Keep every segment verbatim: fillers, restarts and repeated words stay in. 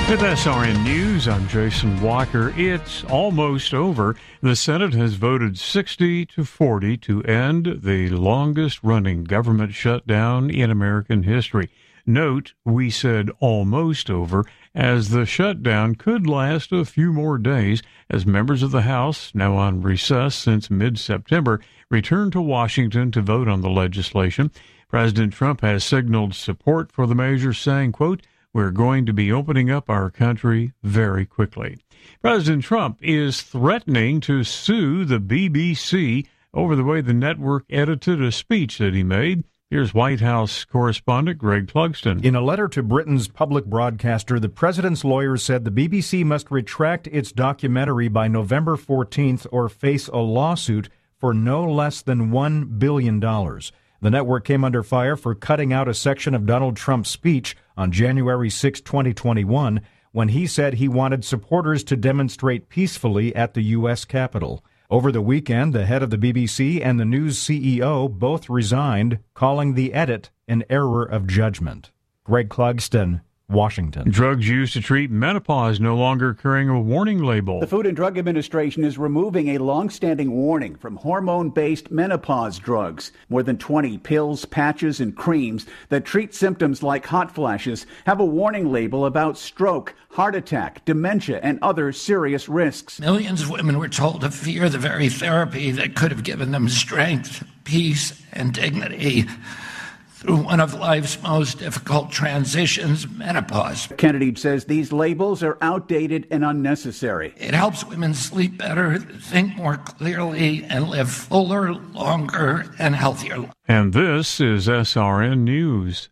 With S R N News, I'm Jason Walker. It's almost over. The Senate has voted sixty to forty to end the longest-running government shutdown in American history. Note, we said almost over, as the shutdown could last a few more days as members of the House, now on recess since mid-September, return to Washington to vote on the legislation. President Trump has signaled support for the measure, saying, quote, "We're going to be opening up our country very quickly." President Trump is threatening to sue the B B C over the way the network edited a speech that he made. Here's White House correspondent Greg Clugston. In a letter to Britain's public broadcaster, the president's lawyers said the B B C must retract its documentary by November fourteenth or face a lawsuit for no less than one billion dollars. The network came under fire for cutting out a section of Donald Trump's speech on January sixth, twenty twenty-one, when he said he wanted supporters to demonstrate peacefully at the U S Capitol. Over the weekend, the head of the B B C and the news C E O both resigned, calling the edit an error of judgment. Greg Clugston, Washington. Drugs used to treat menopause no longer carrying a warning label. The Food and Drug Administration is removing a long-standing warning from hormone-based menopause drugs. More than twenty pills, patches, and creams that treat symptoms like hot flashes have a warning label about stroke, heart attack, dementia, and other serious risks. Millions of women were told to fear the very therapy that could have given them strength, peace, and dignity through one of life's most difficult transitions, menopause. Kennedy says these labels are outdated and unnecessary. It helps women sleep better, think more clearly, and live fuller, longer, and healthier. And this is S R N News.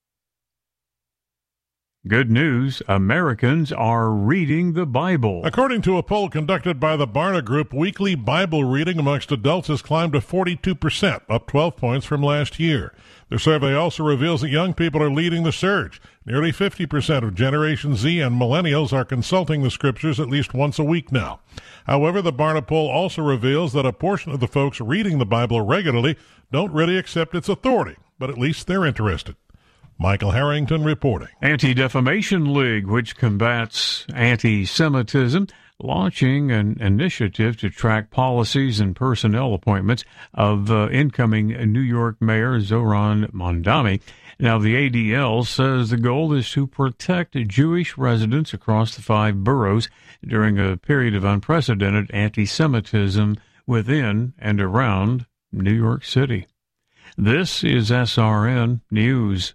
Good news, Americans are reading the Bible. According to a poll conducted by the Barna Group, weekly Bible reading amongst adults has climbed to forty-two percent, up twelve points from last year. The survey also reveals that young people are leading the surge. Nearly fifty percent of Generation Z and millennials are consulting the scriptures at least once a week now. However, the Barna poll also reveals that a portion of the folks reading the Bible regularly don't really accept its authority, but at least they're interested. Michael Harrington reporting. Anti-Defamation League, which combats anti-Semitism, launching an initiative to track policies and personnel appointments of uh, incoming New York Mayor Zohran Mamdani. Now, the A D L says the goal is to protect Jewish residents across the five boroughs during a period of unprecedented anti-Semitism within and around New York City. This is S R N News.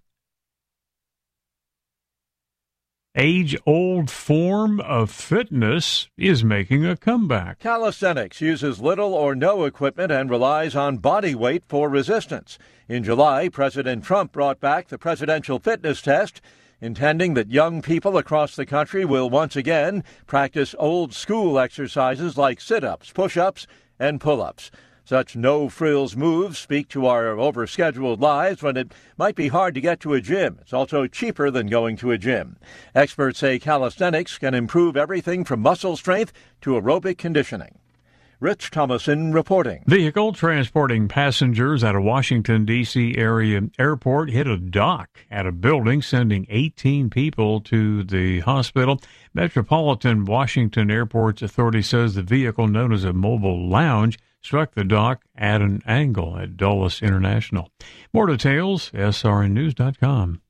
Age-old form of fitness is making a comeback. Calisthenics uses little or no equipment and relies on body weight for resistance. In July, President Trump brought back the presidential fitness test, intending that young people across the country will once again practice old-school exercises like sit-ups, push-ups, and pull-ups. Such no-frills moves speak to our overscheduled lives when it might be hard to get to a gym. It's also cheaper than going to a gym. Experts say calisthenics can improve everything from muscle strength to aerobic conditioning. Rich Thomason reporting. Vehicle transporting passengers at a Washington, D C area airport hit a dock at a building, sending eighteen people to the hospital. Metropolitan Washington Airport's authority says the vehicle, known as a mobile lounge, struck the dock at an angle at Dulles International. More details, S R N news dot com.